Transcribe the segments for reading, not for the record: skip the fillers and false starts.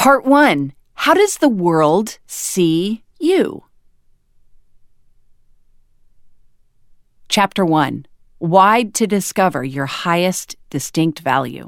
Part 1. How does the world see you? Chapter 1. Why to discover your highest distinct value.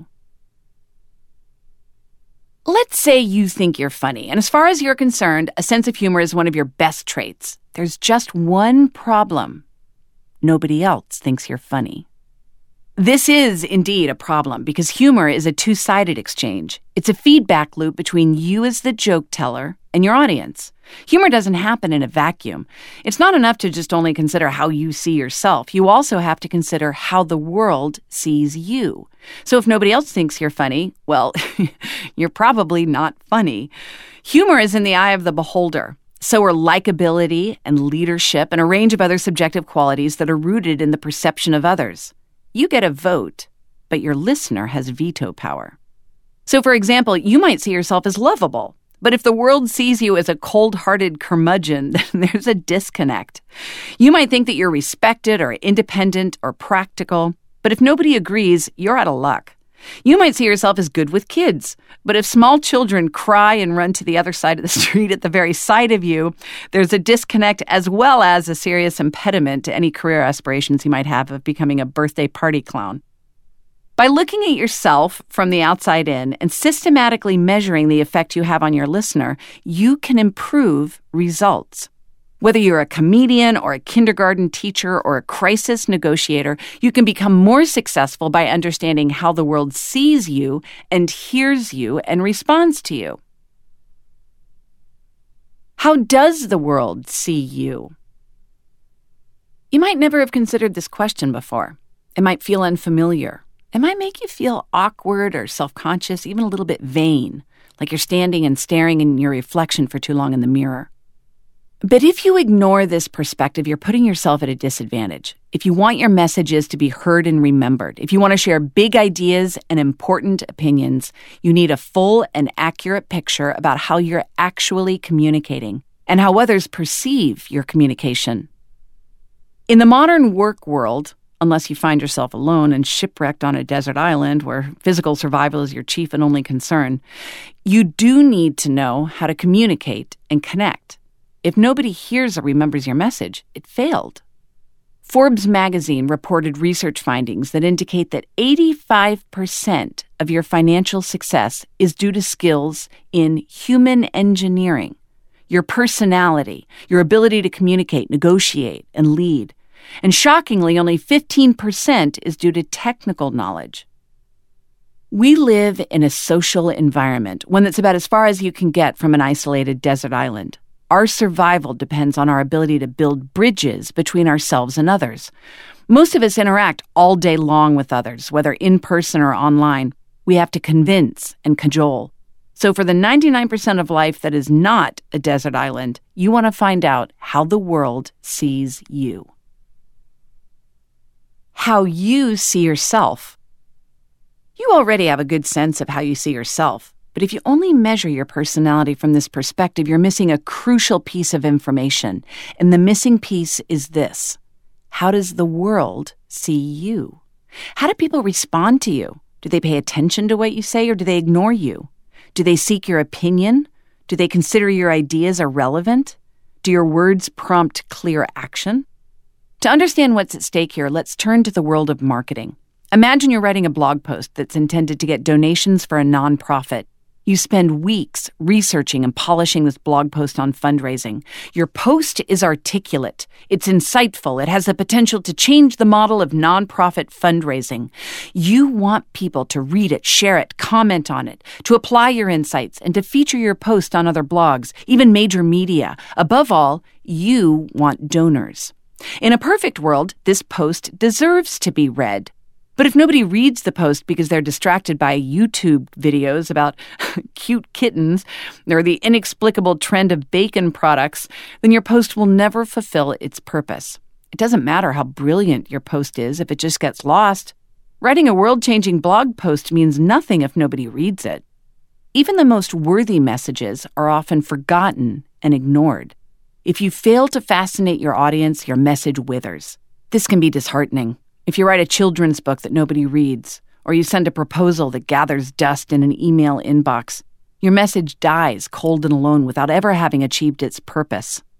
Let's say you think you're funny, and as far as you're concerned, a sense of humor is one of your best traits. There's just one problem. Nobody else thinks you're funny. This is indeed a problem because humor is a two-sided exchange. It's a feedback loop between you as the joke teller and your audience. Humor doesn't happen in a vacuum. It's not enough to just only consider how you see yourself. You also have to consider how the world sees you. So if nobody else thinks you're funny, well, you're probably not funny. Humor is in the eye of the beholder. So are likability and leadership and a range of other subjective qualities that are rooted in the perception of others. You get a vote, but your listener has veto power. So, for example, you might see yourself as lovable, but if the world sees you as a cold-hearted curmudgeon, then there's a disconnect. You might think that you're respected or independent or practical, but if nobody agrees, you're out of luck. You might see yourself as good with kids, but if small children cry and run to the other side of the street at the very sight of you, there's a disconnect as well as a serious impediment to any career aspirations you might have of becoming a birthday party clown. By looking at yourself from the outside in and systematically measuring the effect you have on your listener, you can improve results. Whether you're a comedian or a kindergarten teacher or a crisis negotiator, you can become more successful by understanding how the world sees you and hears you and responds to you. How does the world see you? You might never have considered this question before. It might feel unfamiliar. It might make you feel awkward or self-conscious, even a little bit vain, like you're standing and staring in your reflection for too long in the mirror. But if you ignore this perspective, you're putting yourself at a disadvantage. If you want your messages to be heard and remembered, if you want to share big ideas and important opinions, you need a full and accurate picture about how you're actually communicating and how others perceive your communication. In the modern work world, unless you find yourself alone and shipwrecked on a desert island where physical survival is your chief and only concern, you do need to know how to communicate and connect. If nobody hears or remembers your message, it failed. Forbes magazine reported research findings that indicate that 85% of your financial success is due to skills in human engineering, your personality, your ability to communicate, negotiate, and lead. And shockingly, only 15% is due to technical knowledge. We live in a social environment, one that's about as far as you can get from an isolated desert island. Our survival depends on our ability to build bridges between ourselves and others. Most of us interact all day long with others, whether in person or online. We have to convince and cajole. So for the 99% of life that is not a desert island, you want to find out how the world sees you. How you see yourself. You already have a good sense of how you see yourself. But if you only measure your personality from this perspective, you're missing a crucial piece of information. And the missing piece is this. How does the world see you? How do people respond to you? Do they pay attention to what you say or do they ignore you? Do they seek your opinion? Do they consider your ideas irrelevant? Do your words prompt clear action? To understand what's at stake here, let's turn to the world of marketing. Imagine you're writing a blog post that's intended to get donations for a nonprofit. You spend weeks researching and polishing this blog post on fundraising. Your post is articulate. It's insightful. It has the potential to change the model of nonprofit fundraising. You want people to read it, share it, comment on it, to apply your insights, and to feature your post on other blogs, even major media. Above all, you want donors. In a perfect world, this post deserves to be read. But if nobody reads the post because they're distracted by YouTube videos about cute kittens or the inexplicable trend of bacon products, then your post will never fulfill its purpose. It doesn't matter how brilliant your post is if it just gets lost. Writing a world-changing blog post means nothing if nobody reads it. Even the most worthy messages are often forgotten and ignored. If you fail to fascinate your audience, your message withers. This can be disheartening. If you write a children's book that nobody reads, or you send a proposal that gathers dust in an email inbox, Your message dies cold and alone without ever having achieved its purpose.